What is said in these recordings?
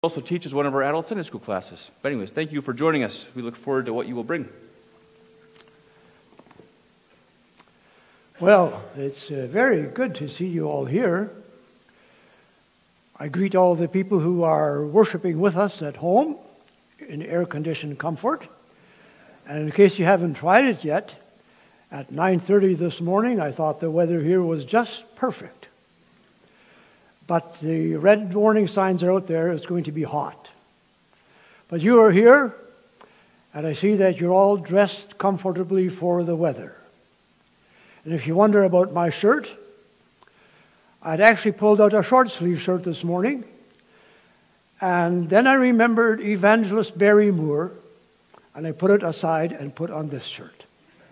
Also teaches one of our adult Sunday school classes. But anyways, thank you for joining us. We look forward to what you will bring. Well, it's very good to see you all here. I greet all the people who are worshiping with us at home in air-conditioned comfort. And in case you haven't tried it yet, at 9:30 this morning, I thought the weather here was just perfect. But the red warning signs are out there. It's going to be hot. But you are here, and I see that you're all dressed comfortably for the weather. And if you wonder about my shirt, I'd actually pulled out a short sleeve shirt this morning, and then I remembered Evangelist Barry Moore, and I put it aside and put on this shirt.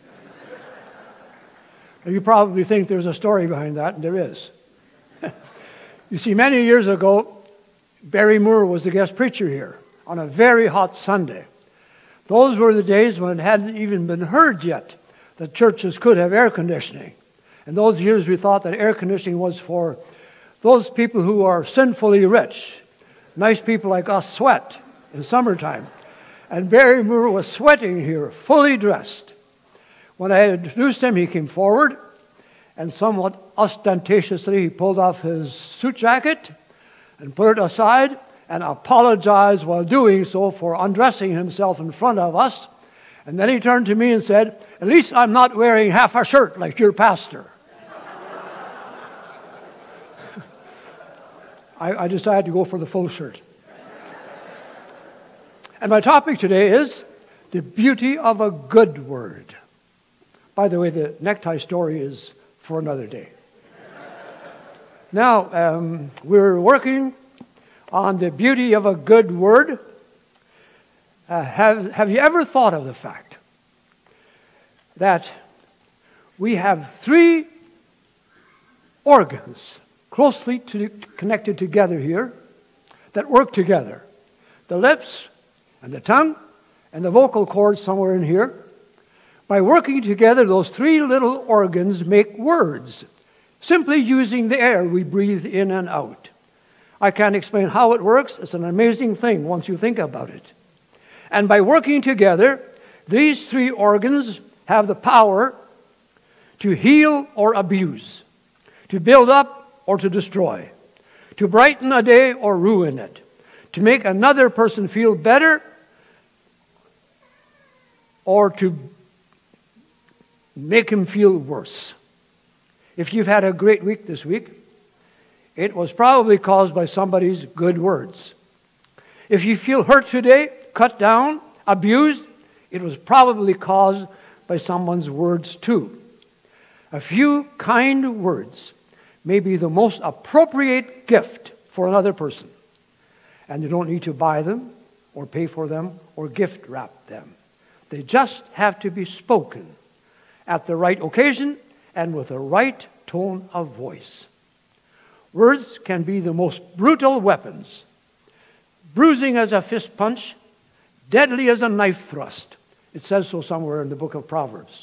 You probably think there's a story behind that, and there is. You see, many years ago, Barry Moore was the guest preacher here on a very hot Sunday. Those were the days when it hadn't even been heard yet that churches could have air conditioning. In those years, we thought that air conditioning was for those people who are sinfully rich. Nice people like us sweat in summertime. And Barry Moore was sweating here, fully dressed. When I introduced him, he came forward, and somewhat ostentatiously, he pulled off his suit jacket and put it aside and apologized while doing so for undressing himself in front of us. And then he turned to me and said, "At least I'm not wearing half a shirt like your pastor." I decided to go for the full shirt. And my topic today is the beauty of a good word. By the way, the necktie story is for another day. Now, we're working on the beauty of a good word. Have you ever thought of the fact that we have three organs closely connected together here that work together? The lips and the tongue and the vocal cords somewhere in here. By working together, those three little organs make words, simply using the air we breathe in and out. I can't explain how it works. It's an amazing thing once you think about it. And by working together, these three organs have the power to heal or abuse, to build up or to destroy, to brighten a day or ruin it, to make another person feel better or to make him feel worse. If you've had a great week this week, it was probably caused by somebody's good words. If you feel hurt today, cut down, abused, it was probably caused by someone's words too. A few kind words may be the most appropriate gift for another person. And you don't need to buy them or pay for them or gift wrap them. They just have to be spoken at the right occasion and with the right tone of voice. Words can be the most brutal weapons, bruising as a fist punch, deadly as a knife thrust. It says so somewhere in the book of Proverbs.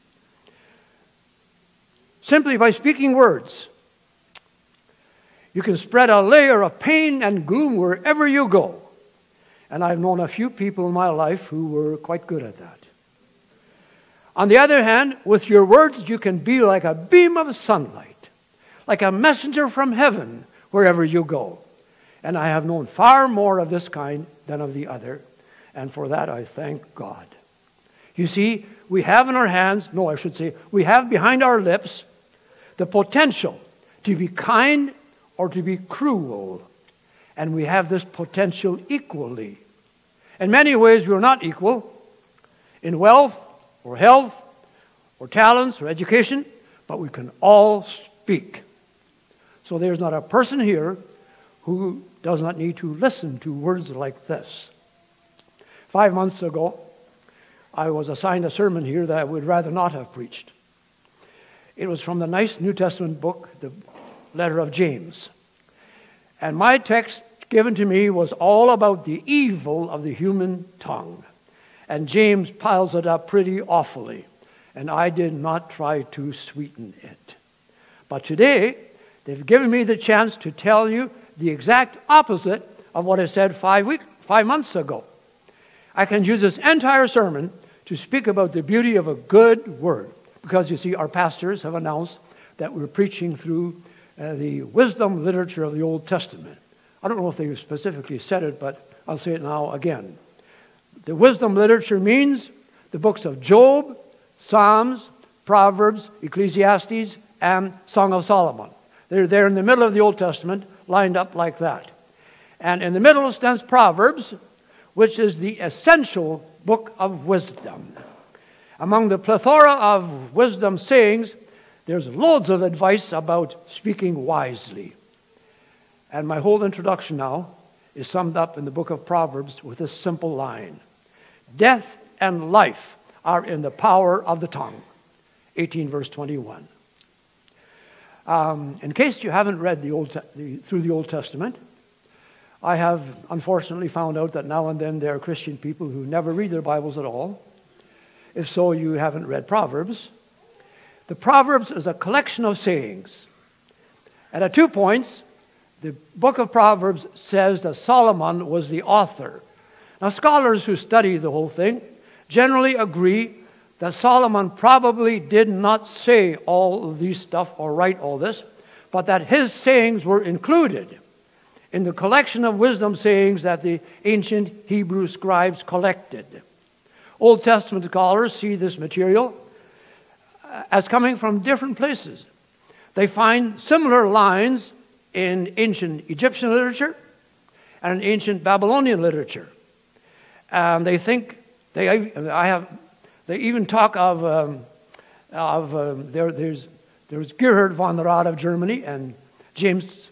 Simply by speaking words, you can spread a layer of pain and gloom wherever you go. And I've known a few people in my life who were quite good at that. On the other hand, with your words, you can be like a beam of sunlight, like a messenger from heaven wherever you go. And I have known far more of this kind than of the other, and for that I thank God. You see, we have in our hands, we have behind our lips the potential to be kind or to be cruel, and we have this potential equally. In many ways, we're not equal in wealth, or health, or talents, or education, but we can all speak. So there's not a person here who does not need to listen to words like this. 5 months ago, I was assigned a sermon here that I would rather not have preached. It was from the nice New Testament book, the letter of James. And my text given to me was all about the evil of the human tongue. And James piles it up pretty awfully. And I did not try to sweeten it. But today, they've given me the chance to tell you the exact opposite of what I said 5 months ago. I can use this entire sermon to speak about the beauty of a good word. Because you see, our pastors have announced that we're preaching through the wisdom literature of the Old Testament. I don't know if they specifically said it, but I'll say it now again. The wisdom literature means the books of Job, Psalms, Proverbs, Ecclesiastes, and Song of Solomon. They're there in the middle of the Old Testament, lined up like that. And in the middle stands Proverbs, which is the essential book of wisdom. Among the plethora of wisdom sayings, there's loads of advice about speaking wisely. And my whole introduction now is summed up in the book of Proverbs with this simple line. Death and life are in the power of the tongue. 18 verse 21. In case you haven't read through the Old Testament, I have unfortunately found out that now and then there are Christian people who never read their Bibles at all. If so, you haven't read Proverbs. The Proverbs is a collection of sayings. And at 2 points, the book of Proverbs says that Solomon was the author. Now, scholars who study the whole thing generally agree that Solomon probably did not say all of these stuff or write all this, but that his sayings were included in the collection of wisdom sayings that the ancient Hebrew scribes collected. Old Testament scholars see this material as coming from different places. They find similar lines in ancient Egyptian literature and in ancient Babylonian literature. And they think, they even talk of there's Gerhard von Rad of Germany and James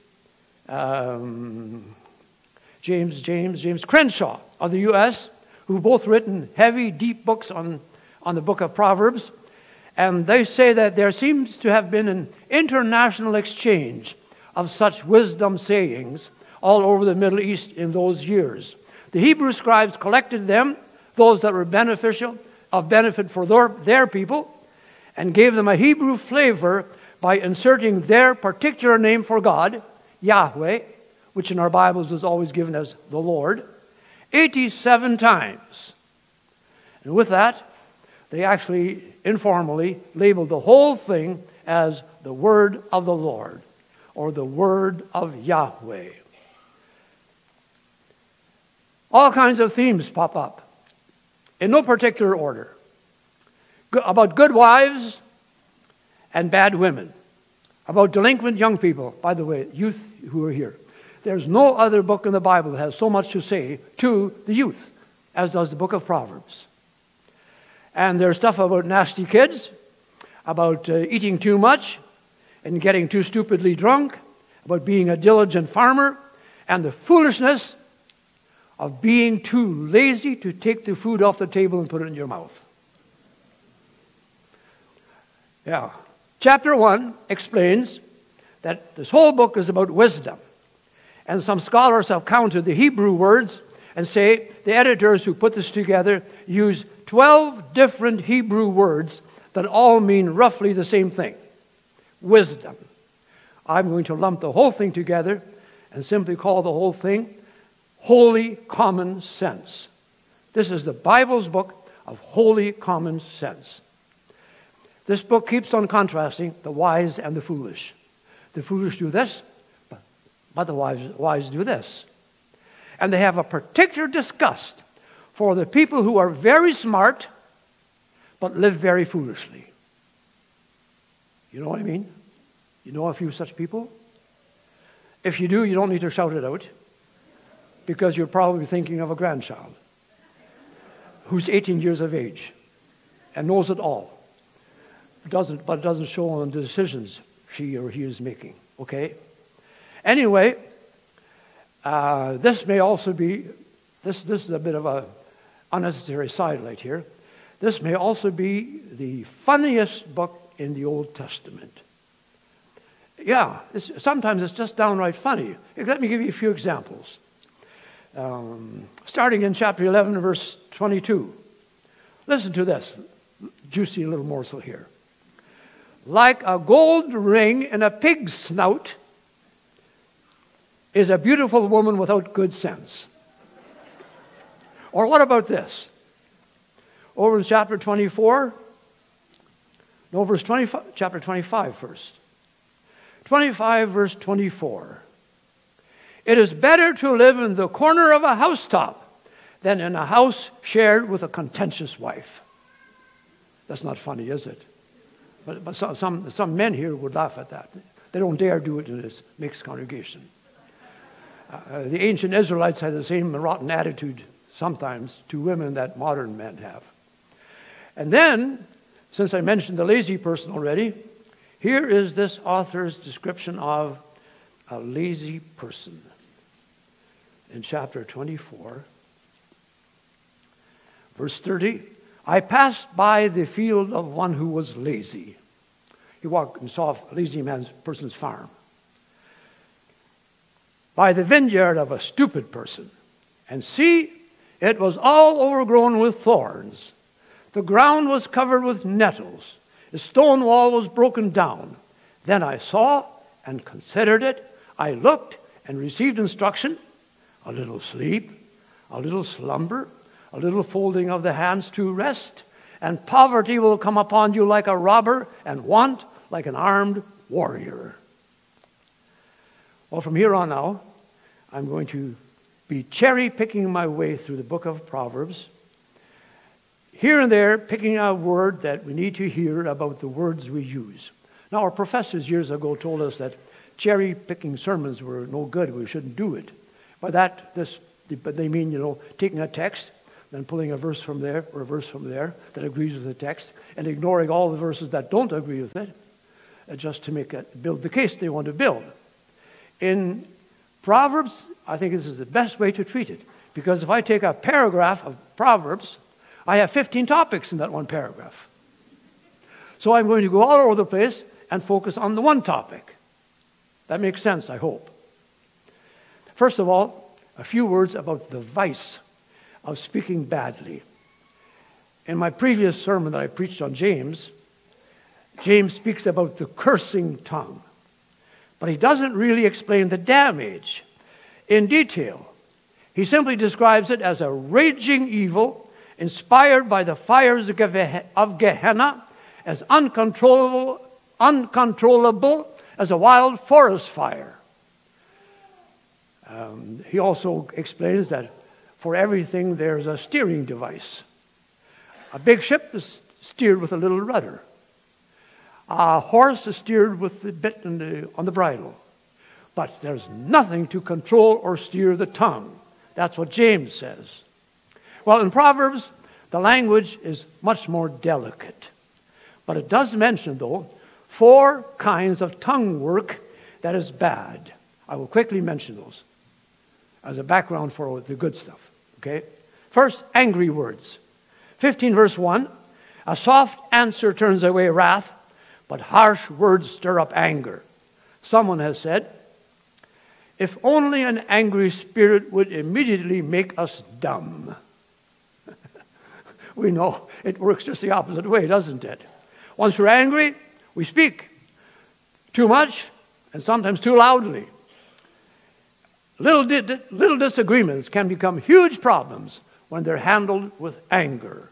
Crenshaw of the U.S., who've both written heavy, deep books on the book of Proverbs. And they say that there seems to have been an international exchange of such wisdom sayings all over the Middle East in those years. The Hebrew scribes collected them, those that were of benefit for their people, and gave them a Hebrew flavor by inserting their particular name for God, Yahweh, which in our Bibles is always given as the Lord, 87 times. And with that, they actually informally labeled the whole thing as the word of the Lord, or the word of Yahweh. All kinds of themes pop up, in no particular order, about good wives and bad women, about delinquent young people. By the way, youth who are here, there's no other book in the Bible that has so much to say to the youth as does the book of Proverbs. And there's stuff about nasty kids, about eating too much and getting too stupidly drunk, about being a diligent farmer, and the foolishness of being too lazy to take the food off the table and put it in your mouth. Yeah. Chapter 1 explains that this whole book is about wisdom. And some scholars have counted the Hebrew words and say the editors who put this together use 12 different Hebrew words that all mean roughly the same thing. Wisdom. I'm going to lump the whole thing together and simply call the whole thing holy common sense. This is the Bible's book of holy common sense. This book keeps on contrasting the wise and the foolish. The foolish do this, but the wise do this. And they have a particular disgust for the people who are very smart but live very foolishly. You know what I mean? You know a few such people? If you do, you don't need to shout it out, because you're probably thinking of a grandchild who's 18 years of age and knows it all, but it doesn't show on the decisions she or he is making. Okay? Anyway, this may also be, this is a bit of a unnecessary sidelight here. This may also be the funniest book in the Old Testament. Yeah, sometimes it's just downright funny. Let me give you a few examples. Starting in chapter 11, verse 22. Listen to this juicy little morsel here. Like a gold ring in a pig's snout is a beautiful woman without good sense. Or what about this? Over in chapter 24, no, verse 25, chapter 25 first. 25, verse 24. It is better to live in the corner of a housetop than in a house shared with a contentious wife. That's not funny, is it? But some men here would laugh at that. They don't dare do it in this mixed congregation. The ancient Israelites had the same rotten attitude sometimes to women that modern men have. And then, since I mentioned the lazy person already, here is this author's description of a lazy person. In chapter 24, verse 30, I passed by the field of one who was lazy. He walked and saw a lazy person's farm. By the vineyard of a stupid person. And see, it was all overgrown with thorns. The ground was covered with nettles. The stone wall was broken down. Then I saw and considered it. I looked and received instruction. A little sleep, a little slumber, a little folding of the hands to rest, and poverty will come upon you like a robber, and want like an armed warrior. Well, from here on now, I'm going to be cherry-picking my way through the book of Proverbs, here and there picking a word that we need to hear about the words we use. Now, our professors years ago told us that cherry-picking sermons were no good. We shouldn't do it. By that, but they mean, taking a text, then pulling a verse from there or a verse from there that agrees with the text, and ignoring all the verses that don't agree with it, just to build the case they want to build. In Proverbs, I think this is the best way to treat it, because if I take a paragraph of Proverbs, I have 15 topics in that one paragraph. So I'm going to go all over the place and focus on the one topic. That makes sense, I hope. First of all, a few words about the vice of speaking badly. In my previous sermon that I preached on James, James speaks about the cursing tongue. But he doesn't really explain the damage in detail. He simply describes it as a raging evil inspired by the fires of Gehenna, as uncontrollable as a wild forest fire. He also explains that for everything there's a steering device. A big ship is steered with a little rudder. A horse is steered with the bit on the bridle. But there's nothing to control or steer the tongue. That's what James says. Well, in Proverbs, the language is much more delicate. But it does mention, though, 4 kinds of tongue work that is bad. I will quickly mention those as a background for the good stuff. Okay? First, angry words. 15 verse 1, a soft answer turns away wrath, but harsh words stir up anger. Someone has said, if only an angry spirit would immediately make us dumb. We know it works just the opposite way, doesn't it? Once we're angry, we speak too much and sometimes too loudly. Little disagreements can become huge problems when they're handled with anger.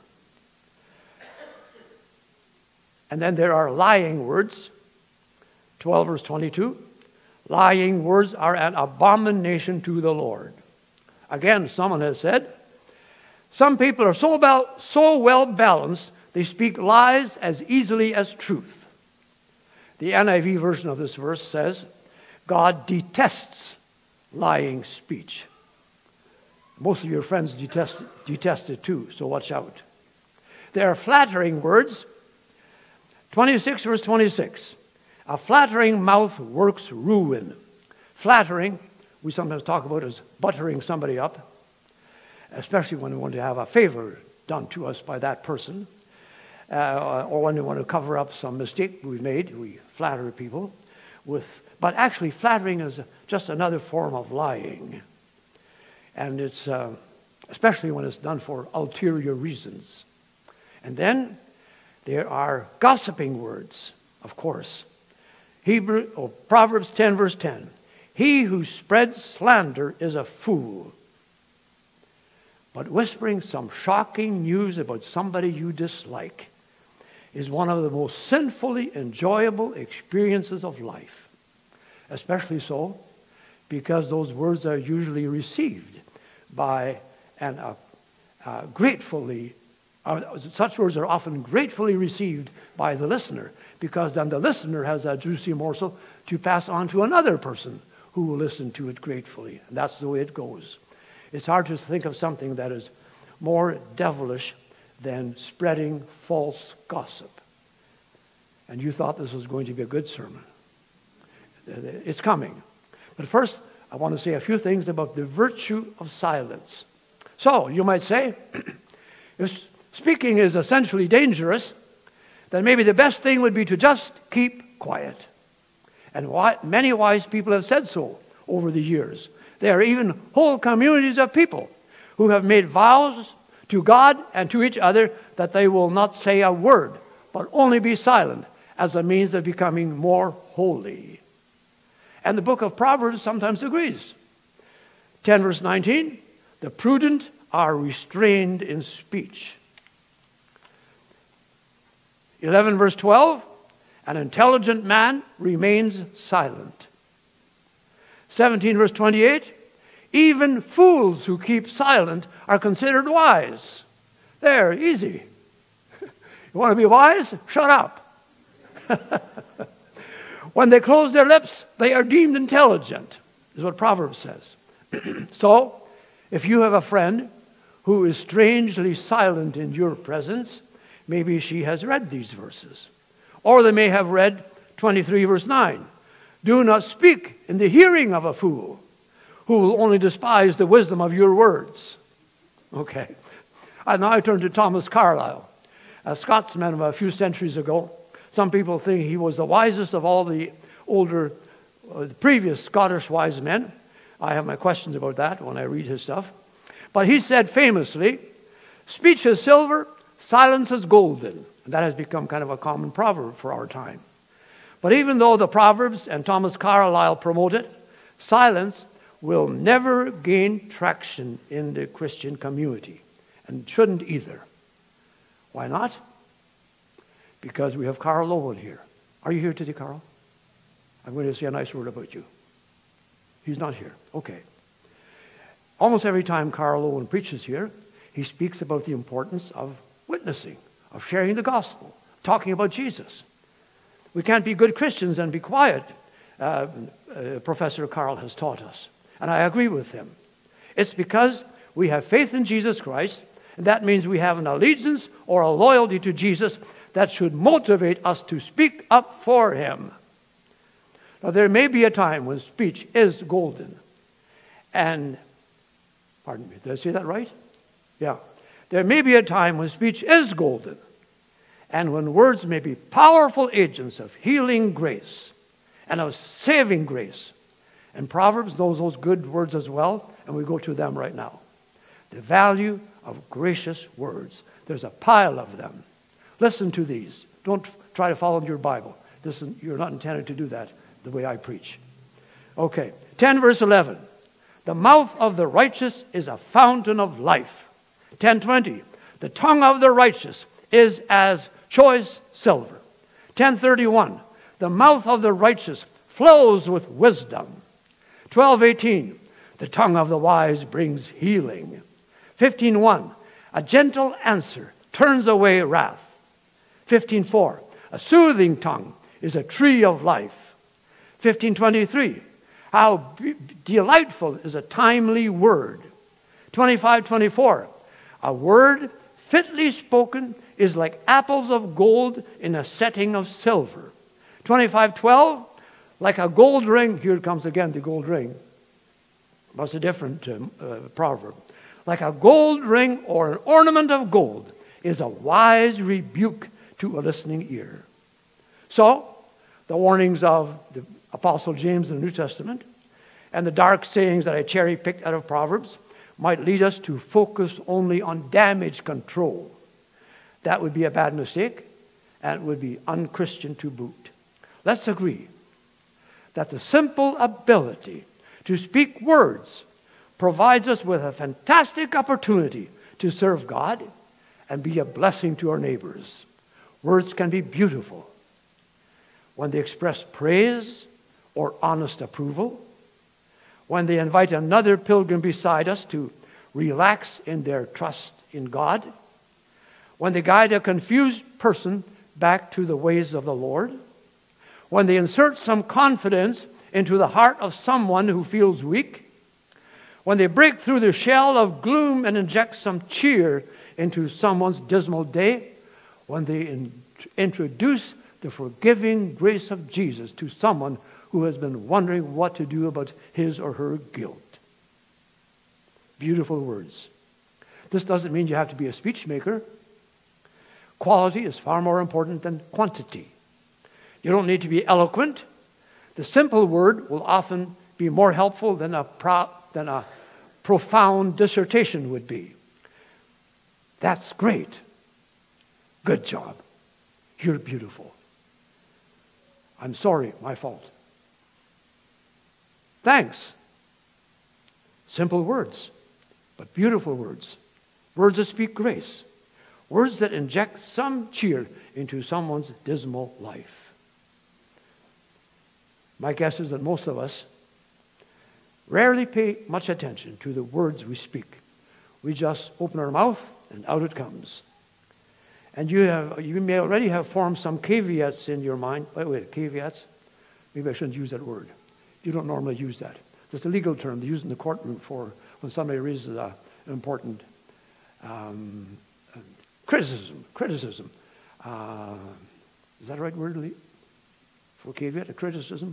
And then there are lying words. 12 verse 22. Lying words are an abomination to the Lord. Again, someone has said, some people are so well balanced, they speak lies as easily as truth. The NIV version of this verse says, God detests lying speech. Most of your friends detest it too, so watch out. There are flattering words. 26 verse 26. A flattering mouth works ruin. Flattering, we sometimes talk about as buttering somebody up, especially when we want to have a favor done to us by that person, or when we want to cover up some mistake we've made. We flatter people but actually flattering is just another form of lying. And it's especially when it's done for ulterior reasons. And then there are gossiping words, of course. Proverbs 10 verse 10. He who spreads slander is a fool. But whispering some shocking news about somebody you dislike is one of the most sinfully enjoyable experiences of life. Especially so because those words are usually received by and such words are often gratefully received by the listener, because then the listener has a juicy morsel to pass on to another person who will listen to it gratefully. And that's the way it goes. It's hard to think of something that is more devilish than spreading false gossip. And you thought this was going to be a good sermon. It's coming. But first, I want to say a few things about the virtue of silence. So, you might say, if speaking is essentially dangerous, then maybe the best thing would be to just keep quiet. And many wise people have said so over the years. There are even whole communities of people who have made vows to God and to each other that they will not say a word, but only be silent as a means of becoming more holy. And the book of Proverbs sometimes agrees. 10 verse 19, the prudent are restrained in speech. 11 verse 12, an intelligent man remains silent. 17 verse 28, even fools who keep silent are considered wise. There, easy. You want to be wise? Shut up. When they close their lips, they are deemed intelligent, is what Proverbs says. So, if you have a friend who is strangely silent in your presence, maybe she has read these verses. Or they may have read 23 verse 9. Do not speak in the hearing of a fool, who will only despise the wisdom of your words. Okay. And now I turn to Thomas Carlyle, a Scotsman of a few centuries ago. Some people think he was the wisest of all the older, previous Scottish wise men. I have my questions about that when I read his stuff. But he said famously, speech is silver, silence is golden. And that has become kind of a common proverb for our time. But even though the Proverbs and Thomas Carlyle promote it, silence will never gain traction in the Christian community, and shouldn't either. Why not? Because we have Carl Owen here. Are you here today, Carl? I'm going to say a nice word about you. He's not here. Okay. Almost every time Carl Owen preaches here, he speaks about the importance of witnessing, of sharing the gospel, talking about Jesus. We can't be good Christians and be quiet, Professor Carl has taught us. And I agree with him. It's because we have faith in Jesus Christ, and that means we have an allegiance or a loyalty to Jesus that should motivate us to speak up for him. Now, there may be a time when speech is golden. And, pardon me, did I say that right? Yeah. There may be a time when speech is golden, and when words may be powerful agents of healing grace and of saving grace. And Proverbs knows those good words as well, and we go to them right now. The value of gracious words. There's a pile of them. Listen to these. Don't try to follow your Bible. You're not intended to do that the way I preach. Okay, 10 verse 11. The mouth of the righteous is a fountain of life. 10:20. The tongue of the righteous is as choice silver. 10:31. The mouth of the righteous flows with wisdom. 12:18. The tongue of the wise brings healing. 15:1. A gentle answer turns away wrath. 15:4. A soothing tongue is a tree of life. 15:23. How delightful is a timely word. 25:24. A word fitly spoken is like apples of gold in a setting of silver. 25:12. Like a gold ring. Here it comes again, the gold ring. That's a different proverb. Like a gold ring or an ornament of gold is a wise rebuke to a listening ear. So, the warnings of the Apostle James in the New Testament and the dark sayings that I cherry-picked out of Proverbs might lead us to focus only on damage control. That would be a bad mistake, and it would be unchristian to boot. Let's agree that the simple ability To speak words provides us with a fantastic opportunity to serve God and be a blessing to our neighbors. Words can be beautiful when they express praise or honest approval, when they invite another pilgrim beside us to relax in their trust in God, when they guide a confused person back to the ways of the Lord, when they insert some confidence into the heart of someone who feels weak, when they break through the shell of gloom and inject some cheer into someone's dismal day, when they introduce the forgiving grace of Jesus to someone who has been wondering what to do about his or her guilt. Beautiful words. This doesn't mean you have to be a speech maker. Quality is far more important than quantity. You don't need to be eloquent. The simple word will often be more helpful than a profound dissertation would be. That's great. Good job. You're beautiful. I'm sorry, my fault. Thanks. Simple words, but beautiful words. Words that speak grace. Words that inject some cheer into someone's dismal life. My guess is that most of us rarely pay much attention to the words we speak. We just open our mouth and out it comes. And you may already have formed some caveats in your mind. Wait, caveats? Maybe I shouldn't use that word. You don't normally use that. It's a legal term they use in the courtroom for when somebody raises an important criticism. Is that the right word for caveat? A criticism?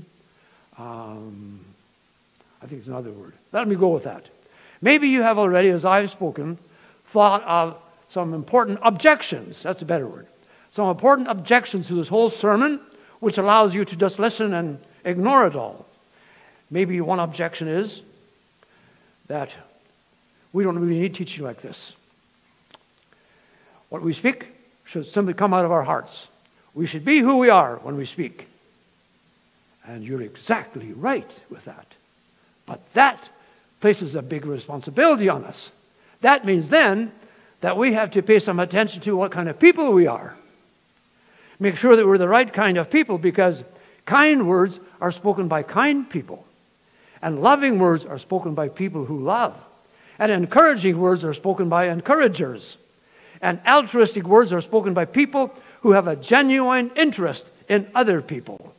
I think it's another word. Let me go with that. Maybe you have already, as I've spoken, thought of some important objections. That's a better word. Some important objections to this whole sermon, which allows you to just listen and ignore it all. Maybe one objection is that we don't really need teaching like this. What we speak should simply come out of our hearts. We should be who we are when we speak. And you're exactly right with that. But that places a big responsibility on us. That means then that we have to pay some attention to what kind of people we are. Make sure that we're the right kind of people, because kind words are spoken by kind people. And loving words are spoken by people who love. And encouraging words are spoken by encouragers. And altruistic words are spoken by people who have a genuine interest in other people.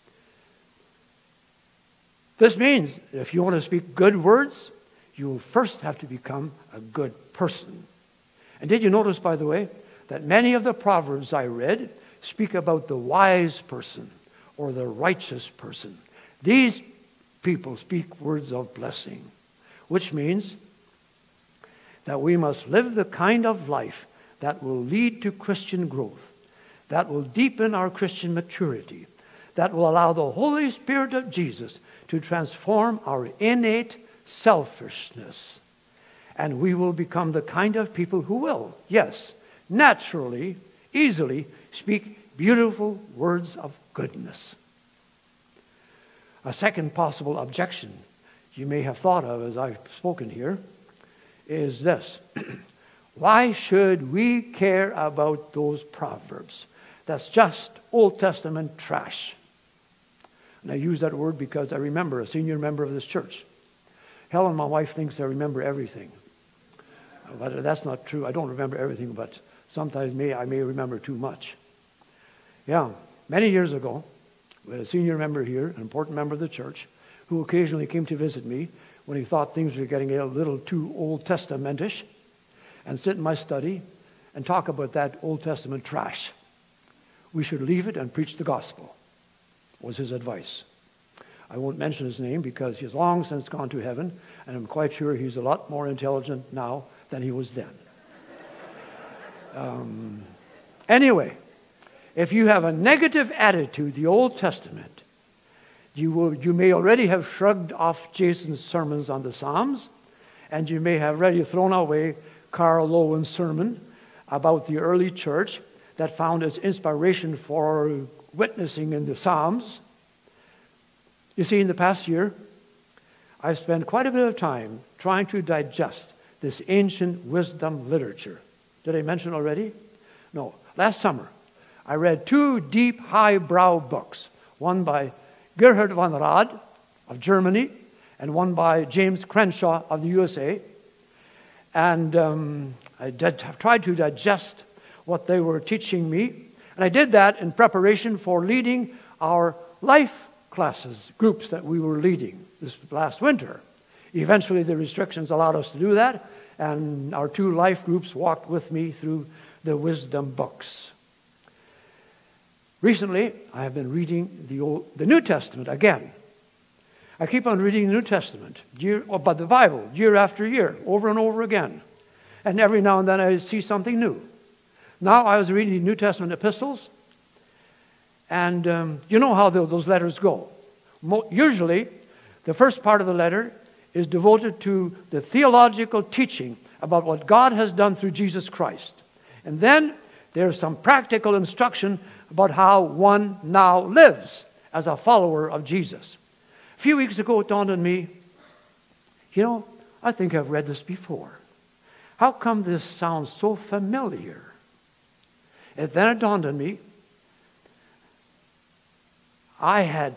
This means if you want to speak good words, you will first have to become a good person. And did you notice, by the way, that many of the Proverbs I read speak about the wise person or the righteous person? These people speak words of blessing, which means that we must live the kind of life that will lead to Christian growth, that will deepen our Christian maturity, that will allow the Holy Spirit of Jesus to transform our innate selfishness. And we will become the kind of people who will, yes, naturally, easily speak beautiful words of goodness. A second possible objection you may have thought of as I've spoken here is this. Why should we care about those Proverbs? That's just Old Testament trash. And I use that word because I remember a senior member of this church. Helen, my wife, thinks I remember everything. But that's not true. I don't remember everything, but sometimes I may remember too much. Yeah, many years ago, we had a senior member here, an important member of the church, who occasionally came to visit me when he thought things were getting a little too Old Testamentish, and sit in my study and talk about that Old Testament trash. We should leave it and preach the gospel, was his advice. I won't mention his name because he has long since gone to heaven, and I'm quite sure he's a lot more intelligent now than he was then. Anyway, if you have a negative attitude to the Old Testament, you may already have shrugged off Jason's sermons on the Psalms, and you may have already thrown away Carl Lowen's sermon about the early church that found its inspiration for witnessing in the Psalms. You see, in the past year, I've spent quite a bit of time trying to digest this ancient wisdom literature. Did I mention already? No. Last summer, I read 2 deep, highbrow books, one by Gerhard von Rad of Germany and one by James Crenshaw of the USA. And I tried to digest what they were teaching me. And I did that in preparation for leading our life classes, groups that we were leading this last winter. Eventually, the restrictions allowed us to do that, and our 2 life groups walked with me through the wisdom books. Recently, I have been reading the New Testament again. I keep on reading the New Testament, but the Bible, year after year, over and over again. And every now and then I see something new. Now I was reading the New Testament epistles, and you know how those letters go. Usually, the first part of the letter is devoted to the theological teaching about what God has done through Jesus Christ. And then there's some practical instruction about how one now lives as a follower of Jesus. A few weeks ago, it dawned on me, I think I've read this before. How come this sounds so familiar? And then it dawned on me, I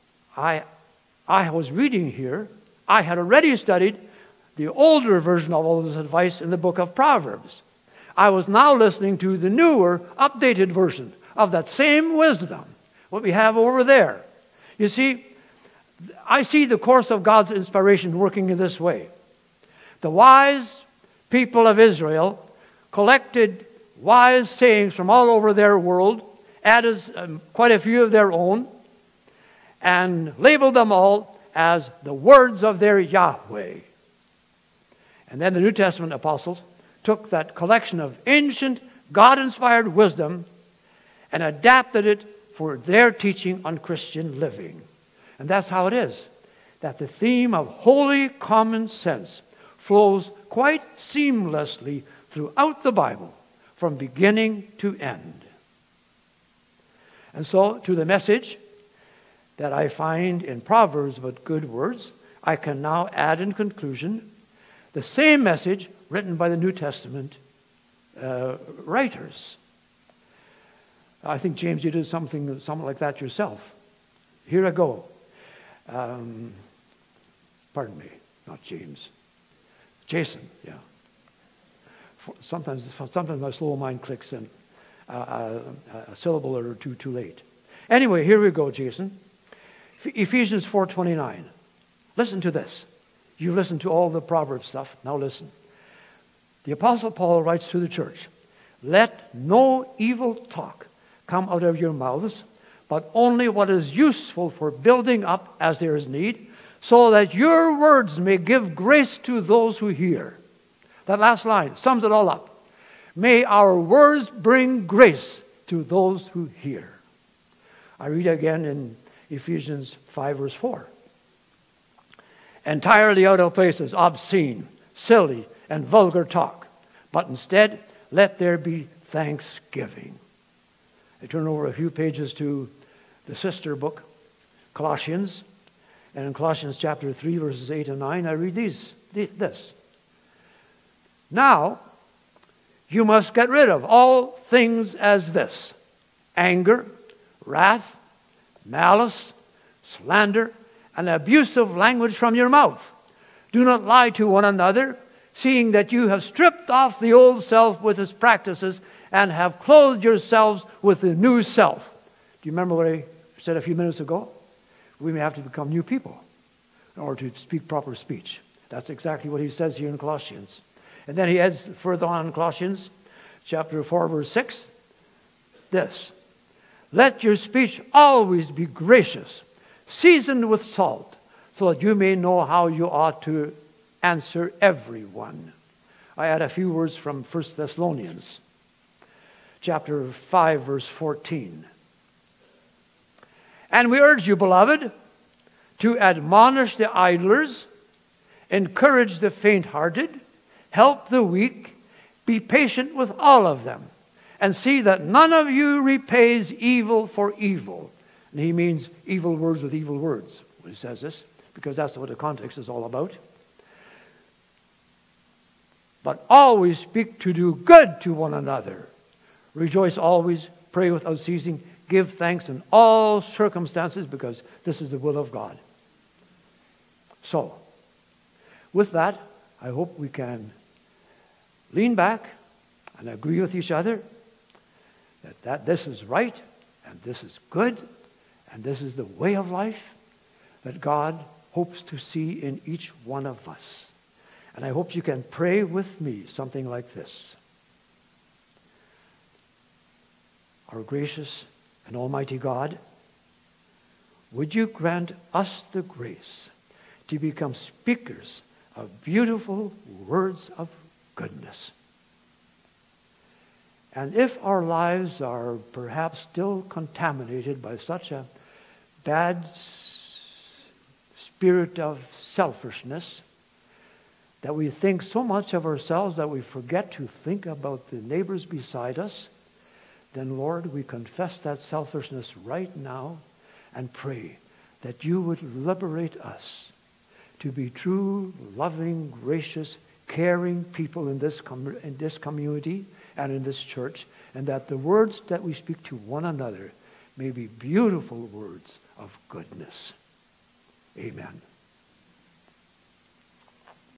was reading here, I had already studied the older version of all this advice in the book of Proverbs. I was now listening to the newer, updated version of that same wisdom, what we have over there. You see, I see the course of God's inspiration working in this way. The wise people of Israel collected wise sayings from all over their world, added quite a few of their own, and labeled them all as the words of their Yahweh. And then the New Testament apostles took that collection of ancient, God-inspired wisdom and adapted it for their teaching on Christian living. And that's how it is, that the theme of holy common sense flows quite seamlessly throughout the Bible, from beginning to end. And so, to the message that I find in Proverbs about good words, I can now add in conclusion the same message written by the New Testament writers. I think, James, you did something like that yourself. Here I go. Pardon me, not James. Jason, yeah. Sometimes my slow mind clicks in a syllable or two too late. Anyway, here we go, Jason. Ephesians 4:29. Listen to this. You listen to all the Proverbs stuff. Now listen. The Apostle Paul writes to the church, "Let no evil talk come out of your mouths, but only what is useful for building up as there is need, so that your words may give grace to those who hear." That last line sums it all up. May our words bring grace to those who hear. I read again in Ephesians 5, verse 4. "Entirely out of place is obscene, silly, and vulgar talk, but instead let there be thanksgiving." I turn over a few pages to the sister book, Colossians. And in Colossians chapter 3, verses 8 and 9, I read this. "Now, you must get rid of all things as this: anger, wrath, malice, slander, and abusive language from your mouth. Do not lie to one another, seeing that you have stripped off the old self with its practices and have clothed yourselves with the new self." Do you remember what I said a few minutes ago? We may have to become new people in order to speak proper speech. That's exactly what he says here in Colossians. And then he adds further on in Colossians chapter 4, verse 6, this: "Let your speech always be gracious, seasoned with salt, so that you may know how you ought to answer everyone." I add a few words from 1 Thessalonians chapter 5, verse 14. "And we urge you, beloved, to admonish the idlers, encourage the faint-hearted, help the weak, be patient with all of them, and see that none of you repays evil for evil." And he means evil words with evil words when he says this. because that's what the context is all about. But always speak to do good to one another. Rejoice always, pray without ceasing, give thanks in all circumstances, because this is the will of God. So, with that, I hope we can lean back and agree with each other that this is right, and this is good, and this is the way of life that God hopes to see in each one of us. And I hope you can pray with me something like this. Our gracious and almighty God, would you grant us the grace to become speakers of beautiful words of goodness? And if our lives are perhaps still contaminated by such a bad spirit of selfishness, that we think so much of ourselves that we forget to think about the neighbors beside us, then Lord, we confess that selfishness right now and pray that you would liberate us to be true, loving, gracious, caring people in this community and in this church, and that the words that we speak to one another may be beautiful words of goodness. Amen.